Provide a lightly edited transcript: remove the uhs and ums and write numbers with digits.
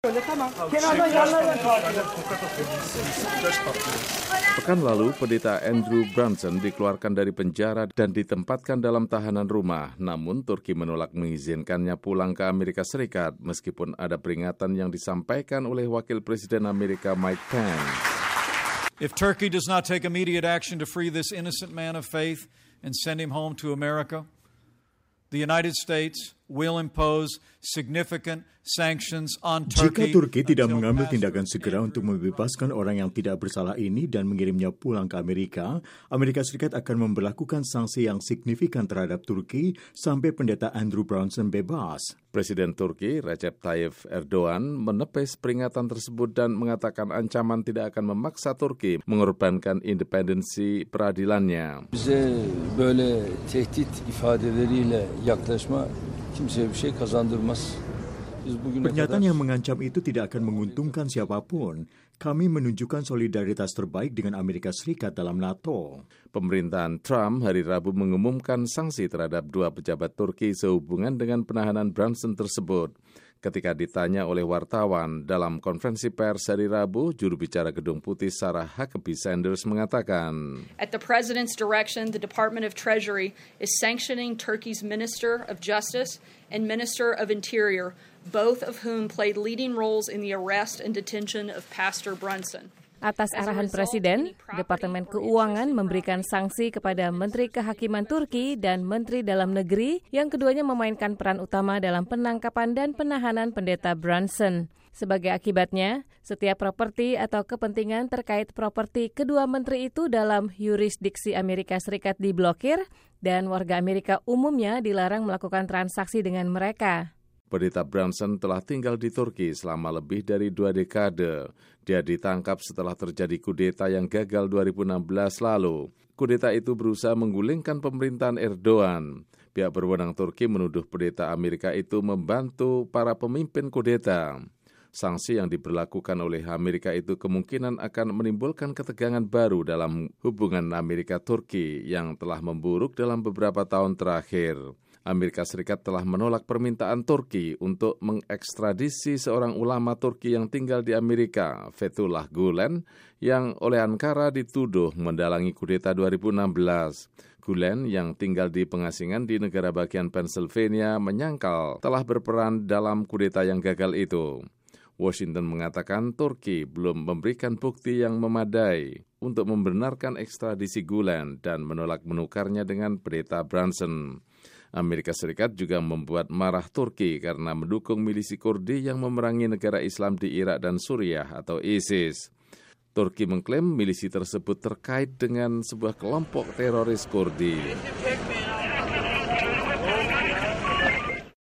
Pekan lalu, pendeta Andrew Brunson dikeluarkan dari penjara dan ditempatkan dalam tahanan rumah. Namun, Turki menolak mengizinkannya pulang ke Amerika Serikat meskipun ada peringatan yang disampaikan oleh Wakil Presiden Amerika Mike Pence. If Turkey does not take immediate action to free this innocent man of faith and send him home to America, the United States will impose significant sanctions on Turkey. Jika Turki tidak mengambil tindakan segera untuk membebaskan orang yang tidak bersalah ini dan mengirimnya pulang ke Amerika, Amerika Serikat akan memberlakukan sanksi yang signifikan terhadap Turki sampai pendeta Andrew Brunson bebas. Presiden Turki Recep Tayyip Erdogan menepis peringatan tersebut dan mengatakan ancaman tidak akan memaksa Turki mengorbankan independensi peradilannya. Bize böyle tehdit ifadeleriyle yaklaşma kimseye bir şey kazandırmaz. Pernyataan yang mengancam itu tidak akan menguntungkan siapapun. Kami menunjukkan solidaritas terbaik dengan Amerika Serikat dalam NATO. Pemerintahan Trump hari Rabu mengumumkan sanksi terhadap 2 pejabat Turki sehubungan dengan penahanan Brunson tersebut. Ketika ditanya oleh wartawan dalam konferensi pers hari Rabu, juru bicara Gedung Putih Sarah Huckabee Sanders mengatakan, At the President's direction, the Department of Treasury is sanctioning Turkey's Minister of Justice and Minister of Interior, both of whom played leading roles in the arrest and detention of Pastor Brunson. Atas arahan Presiden, Departemen Keuangan memberikan sanksi kepada Menteri Kehakiman Turki dan Menteri Dalam Negeri yang keduanya memainkan peran utama dalam penangkapan dan penahanan pendeta Brunson. Sebagai akibatnya, setiap properti atau kepentingan terkait properti kedua menteri itu dalam yurisdiksi Amerika Serikat diblokir dan warga Amerika umumnya dilarang melakukan transaksi dengan mereka. Pendeta Brunson telah tinggal di Turki selama lebih dari 2 dekade. Dia ditangkap setelah terjadi kudeta yang gagal 2016 lalu. Kudeta itu berusaha menggulingkan pemerintahan Erdogan. Pihak berwenang Turki menuduh pendeta Amerika itu membantu para pemimpin kudeta. Sanksi yang diberlakukan oleh Amerika itu kemungkinan akan menimbulkan ketegangan baru dalam hubungan Amerika-Turki yang telah memburuk dalam beberapa tahun terakhir. Amerika Serikat telah menolak permintaan Turki untuk mengekstradisi seorang ulama Turki yang tinggal di Amerika, Fethullah Gulen, yang oleh Ankara dituduh mendalangi kudeta 2016. Gulen yang tinggal di pengasingan di negara bagian Pennsylvania menyangkal telah berperan dalam kudeta yang gagal itu. Washington mengatakan Turki belum memberikan bukti yang memadai untuk membenarkan ekstradisi Gulen dan menolak menukarnya dengan pendeta Brunson. Amerika Serikat juga membuat marah Turki karena mendukung milisi Kurdi yang memerangi negara Islam di Irak dan Suriah atau ISIS. Turki mengklaim milisi tersebut terkait dengan sebuah kelompok teroris Kurdi.